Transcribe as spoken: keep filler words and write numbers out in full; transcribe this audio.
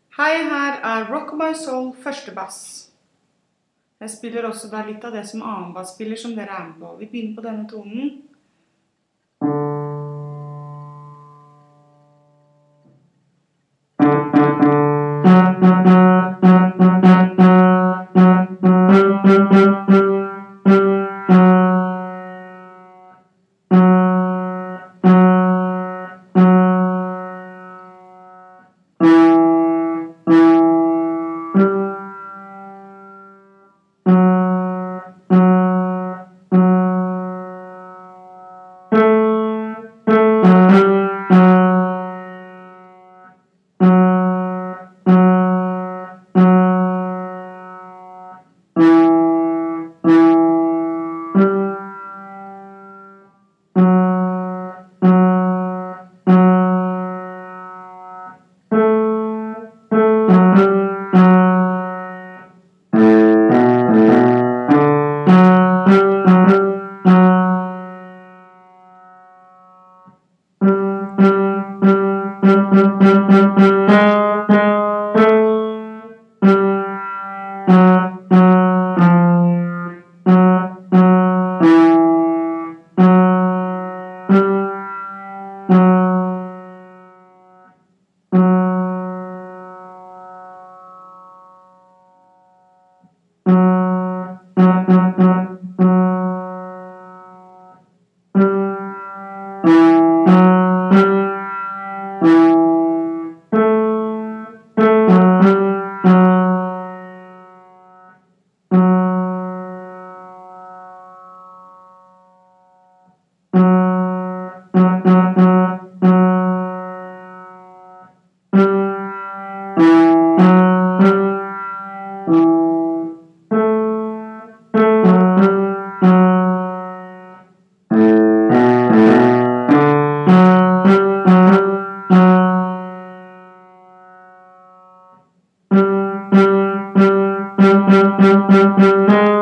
Hei, her er Rock My Soul første bass. Jeg spiller også da litt av det som annen bass spiller som dere er med på. Vi begynner på denne tonen. Thank you.